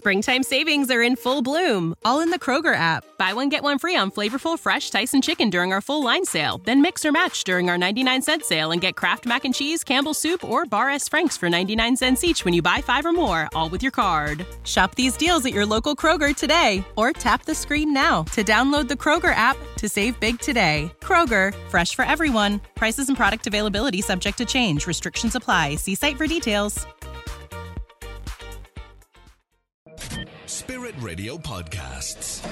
Springtime savings are in full bloom, all in the Kroger app. Buy one, get one free on flavorful fresh Tyson chicken during our full line sale. Then mix or match during our 99-cent sale and get Kraft Mac and Cheese, Campbell's Soup, or Bar S. Frank's for 99 cents each when you buy 5 or more, all with your card. Shop these deals at your local Kroger today, or tap the screen now to download the Kroger app to save big today. Kroger, fresh for everyone. Prices and product availability subject to change. Restrictions apply. See site for details. Spirit Radio Podcasts.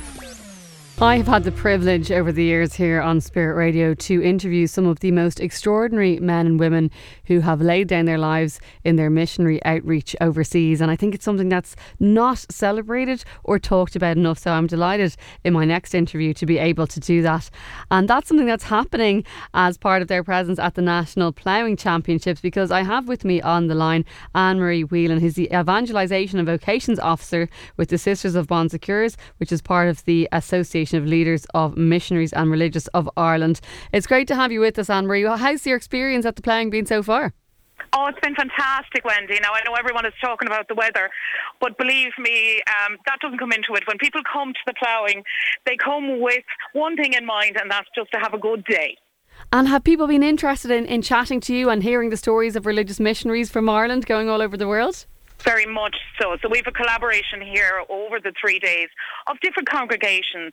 I have had the privilege over the years here on Spirit Radio to interview some of the most extraordinary men and women who have laid down their lives in their missionary outreach overseas, and I think it's something that's not celebrated or talked about enough, so I'm delighted in my next interview to be able to do that. And that's something that's happening as part of their presence at the National Ploughing Championships, because I have with me on the line Anne-Marie Whelan, who's the Evangelisation and Vocations Officer with the Sisters of Bon Secours, which is part of the Association of Leaders of Missionaries and Religious of Ireland. It's great to have you with us, Anne-Marie. How's your experience at the ploughing been so far? Oh, it's been fantastic, Wendy. Now, I know everyone is talking about the weather, but believe me, that doesn't come into it. When people come to the ploughing, they come with one thing in mind, and that's just to have a good day. And have people been interested in chatting to you and hearing the stories of religious missionaries from Ireland going all over the world? Very much so. So we have a collaboration here over the 3 days of different congregations.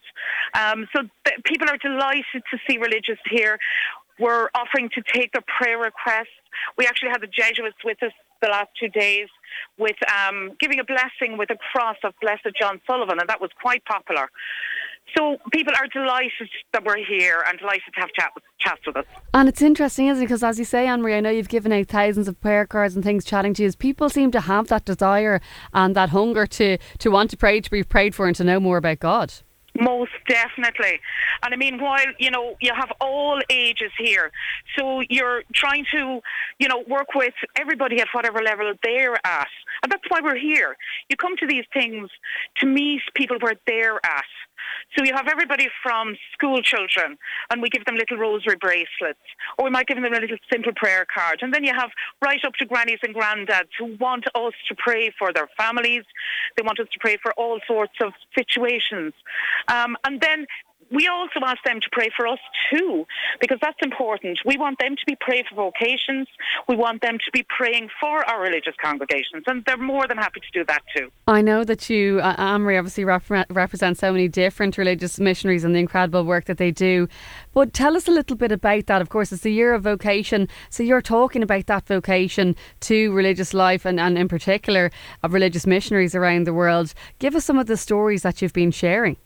People are delighted to see religious here. We're offering to take their prayer requests. We actually had the Jesuits with us the last 2 days with giving a blessing with a cross of Blessed John Sullivan, and that was quite popular. So people are delighted that we're here and delighted to have chats with us. And it's interesting, isn't it? Because as you say, Anne-Marie, I know you've given out thousands of prayer cards and things chatting to you. People seem to have that desire and that hunger to want to pray, to be prayed for and to know more about God. Most definitely. And I mean, while, you have all ages here, so you're trying to, work with everybody at whatever level they're at. And that's why we're here. You come to these things to meet people where they're at. So you have everybody from school children, and we give them little rosary bracelets, or we might give them a little simple prayer card. And then you have right up to grannies and granddads who want us to pray for their families. They want us to pray for all sorts of situations. And then we also ask them to pray for us too, because that's important. We want them to be praying for vocations. We want them to be praying for our religious congregations, and they're more than happy to do that too. I know that you, Anne-Marie, obviously represent so many different religious missionaries and the incredible work that they do. But tell us a little bit about that. Of course, it's the year of vocation, so you're talking about that vocation to religious life and in particular of religious missionaries around the world. Give us some of the stories that you've been sharing.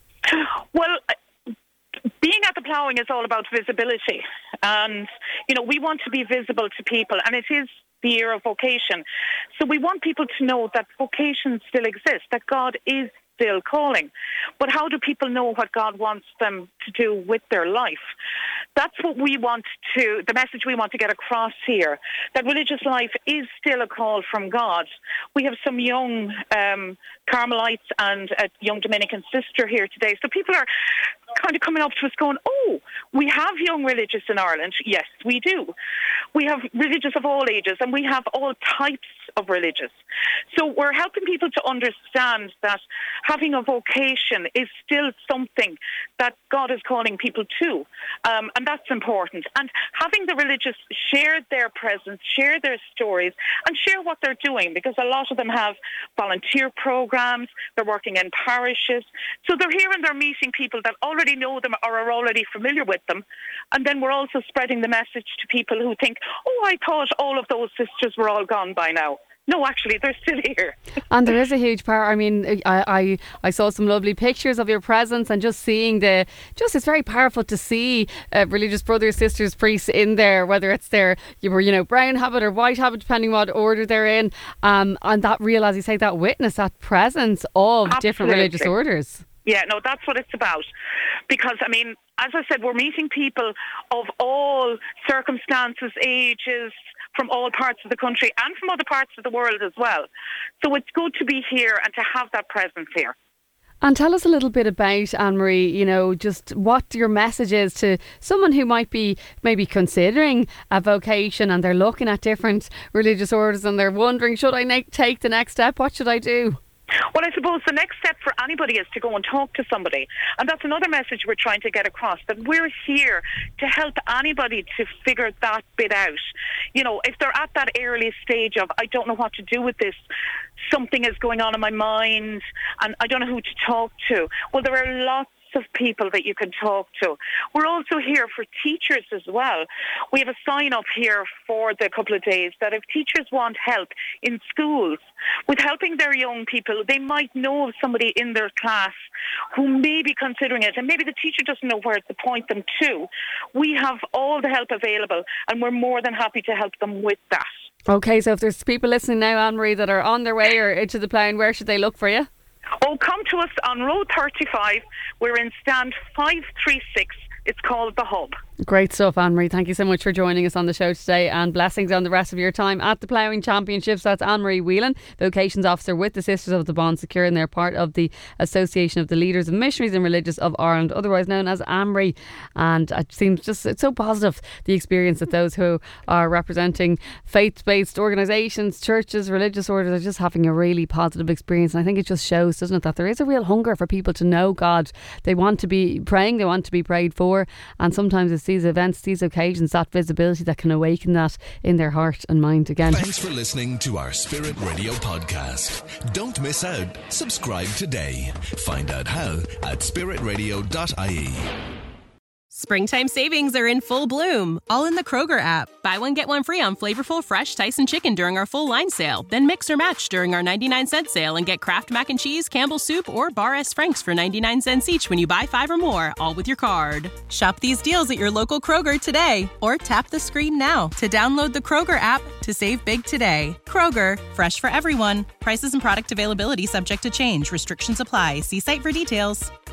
Well, being at the ploughing is all about visibility. And, we want to be visible to people. And it is the year of vocation. So we want people to know that vocation still exists, that God is still calling. But how do people know what God wants them to do with their life? That's what the message we want to get across here, that religious life is still a call from God. We have some young Carmelites and a young Dominican sister here today. So people are kind of coming up to us going, oh, we have young religious in Ireland. Yes, we do. We have religious of all ages, and we have all types of religious. So we're helping people to understand that having a vocation is still something that God is calling people to. And that's important. And having the religious share their presence, share their stories, and share what they're doing, because a lot of them have volunteer programs, they're working in parishes. So they're here and they're meeting people that already know them or are already familiar with them. And then we're also spreading the message to people who think, oh, I thought all of those sisters were all gone by now. No, actually, they're still here. And there is a huge part. I mean, I saw some lovely pictures of your presence, and just seeing it's very powerful to see religious brothers, sisters, priests in there, whether it's their brown habit or white habit, depending what order they're in, and that real, as you say, that witness, that presence of Absolutely. Different religious orders. Yeah, no, that's what it's about. Because, I mean, as I said, we're meeting people of all circumstances, ages, from all parts of the country and from other parts of the world as well. So it's good to be here and to have that presence here. And tell us a little bit about, Anne-Marie, just what your message is to someone who might be maybe considering a vocation and they're looking at different religious orders and they're wondering, should I take the next step? What should I do? Well, I suppose the next step for anybody is to go and talk to somebody. And that's another message we're trying to get across, that we're here to help anybody to figure that bit out. You know, if they're at that early stage of, I don't know what to do with this, something is going on in my mind, and I don't know who to talk to. Well, there are lots of people that you can talk to. We're also here for teachers as well. We have a sign up here for the couple of days that if teachers want help in schools with helping their young people, they might know of somebody in their class who may be considering it, and maybe the teacher doesn't know where to point them to. We have all the help available, and we're more than happy to help them with that. Okay, so if there's people listening now, Anne-Marie, that are on their way or into the ploughing, where should they look for you? Oh, come to us on Road 35. We're in stand 536. It's called The Hub. Great stuff, Anne-Marie. Thank you so much for joining us on the show today, and blessings on the rest of your time at the Ploughing Championships. That's Anne-Marie Whelan, Vocations Officer with the Sisters of the Bon Secours, and they're part of the Association of the Leaders of Missionaries and Religious of Ireland, otherwise known as AMRI. And it seems just, it's so positive, the experience that those who are representing faith-based organisations, churches, religious orders are just having a really positive experience. And I think it just shows, doesn't it, that there is a real hunger for people to know God. They want to be praying, they want to be prayed for, and sometimes it's these events, these occasions, that visibility that can awaken that in their heart and mind again. Thanks for listening to our Spirit Radio podcast. Don't miss out. Subscribe today. Find out how at spiritradio.ie. Springtime savings are in full bloom, all in the Kroger app. Buy one, get one free on flavorful, fresh Tyson chicken during our full line sale. Then mix or match during our 99-cent sale and get Kraft Mac and Cheese, Campbell's Soup, or Bar S. Franks for 99 cents each when you buy 5 or more, all with your card. Shop these deals at your local Kroger today, or tap the screen now to download the Kroger app to save big today. Kroger, fresh for everyone. Prices and product availability subject to change. Restrictions apply. See site for details.